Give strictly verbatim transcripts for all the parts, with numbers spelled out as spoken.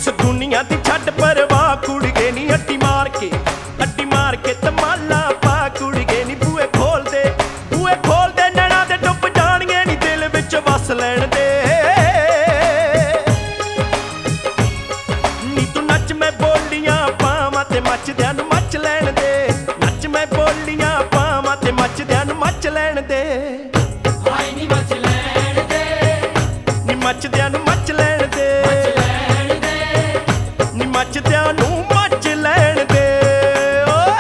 ਇਸ ਦੁਨੀਆ ਦੀ ਛੱਡ ਪਰਵਾਹ ਕੁੜੀਏ ਨੀ ਅੱਡੀ ਮਾਰ ਕੇ ਅੱਡੀ ਮਾਰ ਕੇ ਤਮਾਲਾ ਪਾ ਕੁੜੀਏ ਨੀ ਬੂਏ ਖੋਲ ਦੇ ਬੂਏ ਖੋਲ ਦੇ ਨੈਣਾ ਦੇ ਡੁੱਬ ਜਾਣਗੇ ਨੀ ਦਿਲ ਵਿੱਚ ਵਸ ਲੈਣ ਦੇ ਨੀ ਤੂੰ ਨੱਚ ਮੈਂ ਬੋਲੀਆਂ ਪਾਵਾਂ ਤੇ ਮੱਚਦਿਆਂ ਨੂੰ ਮੱਚ ਲੈਣ ਦੇ ਨੱਚ ਮੈਂ ਬੋਲੀਆਂ ਪਾਵਾਂ ਤੇ ਮੱਚਦਿਆਂ ਨੂੰ ਮੱਚ ਲੈਣ ਦੇ ਹਾਏ ਨੀ ਮੱਚ ਲੈਣ ਦੇ ਨੀ ਮੱਚਦਿਆਂ ਨੂੰ ਮੱਚ ਲੈਣ ਦੇ ਲੈਣ ਦੇ ਨੀ ਮੱਚਦਿਆਂ ਨੂੰ ਮੱਚ ਲੈਣ ਦੇ ਓਏ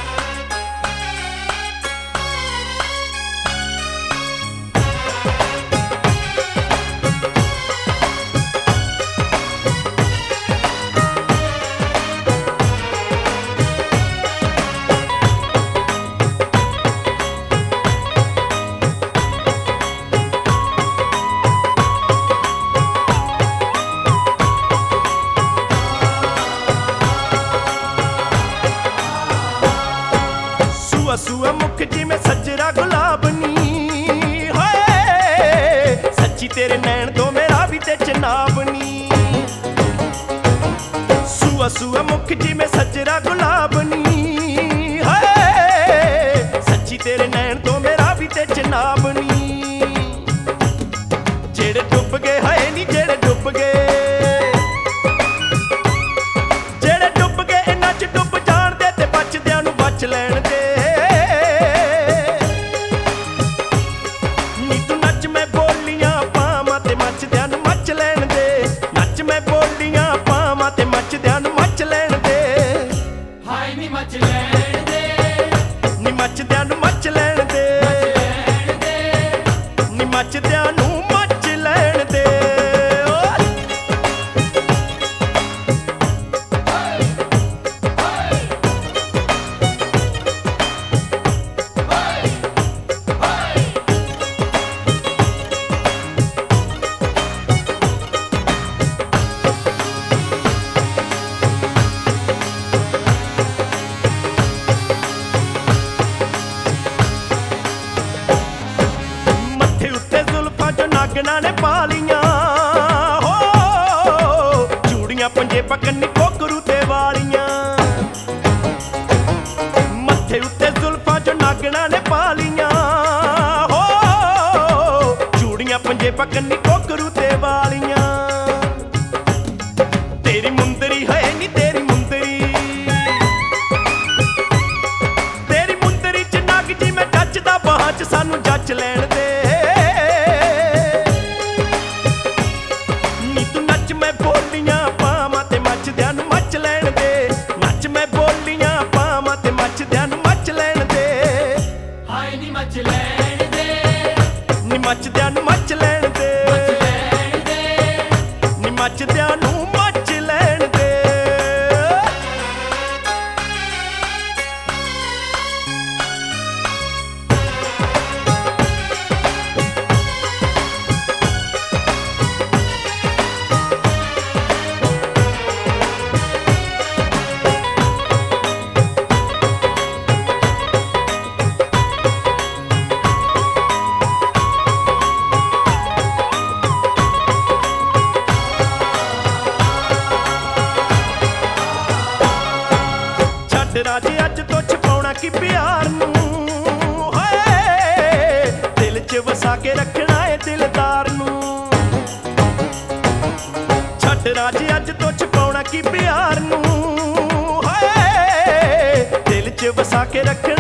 ਸੂਆ ਸੂਆ ਮੁੱਖ ਜਿਵੇਂ ਸੱਜਰਾ ਗੁਲਾਬ ਨੀ ਹੋਏ ਸੱਚੀ ਤੇਰੇ ਨੈਣ ਤੋਂ ਮੇਰਾ ਵੀ ਤੇ ਚਨਾਬ ਨੀ ਸੂਆ ਸੂਆ ਮੁੱਖ ਜਿਵੇਂ ਸੱਜਰਾ ਗੁਲਾਬ ਨੀ ਹੋਏ ਸੱਚੀ ਤੇਰੇ ਨੈਣ ਤੋਂ ਮੇਰਾ ਵੀ ਤੇ ਚਨਾਬ ਨੀ ਜਿਹੜੇ ਡੁੱਬ ਗਏ ਹਾਏ ਨੀ ਜਿਹੜੇ ਡੁੱਬ ਗਏ ਜਿਹੜੇ ਡੁੱਬ ਗਏ ਇਹਨਾਂ ਚ ਡੁੱਬ ਜਾਣ ਦੇ ਤੇ ਬਚਦਿਆਂ ਨੂੰ ਬਚ ਲੈਣ ਦੇ ਨੀ ਤੂੰ ਨੱਚ ਮੈਂ ਬੋਲੀਆਂ ਪਾਵਾਂ ਤੇ ਮੱਚਦਿਆਂ ਨੂੰ ਮੱਚ ਲੈਣ ਦੇ ਨੱਚ ਮੈਂ ਬੋਲੀਆਂ ਪਾਵਾਂ ਤੇ ਮੱਚਦਿਆਂ ਨੂੰ ਮੱਚ ਲੈਣ ਦੇ ਹਾਏ ਨੀ ਮੱਚ ਲੈਣ ਦੇ ਨੀ ਮੱਚਦਿਆਂ ਨੂੰ ਮੱਚ ਲੈਣ ਦੇ ਲੈਣ ਦੇ ਨੀ ਮੱਚਦਿਆਂ ਨੂੰ ਮੱਚ ਲੈਣ ਦੇ ਓਏ ਮੱਥੇ ਉੱਤੇ ਜ਼ੁਲਫਾਂ ਜੋ ਨਾਗਣਾ ਨੇ ਪਾ ਲੀਆਂ ਹੋ ਚੂੜੀਆਂ ਪੰਜੇ ਪਕੰਨੀ ਕੋਕਰੂ ਤੇ ਵਾਲੀਆਂ ਮੱਥੇ ਉੱਤੇ ਜ਼ੁਲਫਾਂ ਜੋ ਨਾਗਣਾ ਨੇ ਪਾ ਲੀਆਂ ਹੋ ਚੂੜੀਆਂ ਪੰਜੇ ਪਕੰਨੀ ਕੋਕਰੂ ਤੇ ਵਾਲੀਆਂ ਤੇਰੀ ਮੁੰਦਰੀ ਹੈ ਨੀ ਤੇਰੀ ਮੁੰਦਰੀ ਤੇਰੀ ਮੁੰਦਰੀ ਚ ਨਗ ਜੀ ਮੈਂ ਜੱਚਦਾ ਬਾਹਾਂ ਚ ਸਾਨੂੰ ਜੱਚ ਲੈਣ ਦੇ ਨੀ ਤੂੰ ਨੱਚ ਮੈਂ ਬੋਲੀਆਂ ਪਾਵਾਂ ਤੇ ਮੱਚਦਿਆਂ ਨੂੰ ਮੱਚ ਲੈਣ ਦੇ ਨੱਚ ਮੈਂ ਬੋਲੀਆਂ ਪਾਵਾਂ ਤੇ ਮੱਚਦਿਆਂ ਨੂੰ ਮੱਚ ਲੈਣ ਦੇ ਹਾਏ ਨੀ ਮੱਚ ਲੈਣ ਦੇ ਨੀ ਮੱਚਦਿਆਂ ਨੂੰ ਮੱਚ ਲੈਣ ਦੇ ਲੈਣ ਦੇ ਨੀ ਮੱਚਦਿਆਂ ਨੂੰ ਮੱਚ ਲੈਣ ਦੇ ਛੱਡ ਰਾਜੇ ਅੱਜ ਤੋਂ ਛਪਾਉਣਾ ਕੀ ਪਿਆਰ ਨੂੰ ਹਾਏ ਦਿਲ 'ਚ ਵਸਾ ਕੇ ਰੱਖਣਾ ਏ ਦਿਲਦਾਰ ਨੂੰ ਛੱਡ ਰਾਜੇ ਅੱਜ ਤੋਂ ਛਪਾਉਣਾ ਕੀ ਪਿਆਰ ਨੂੰ ਹਾਏ ਦਿਲ 'ਚ ਵਸਾ ਕੇ ਰੱਖਣਾ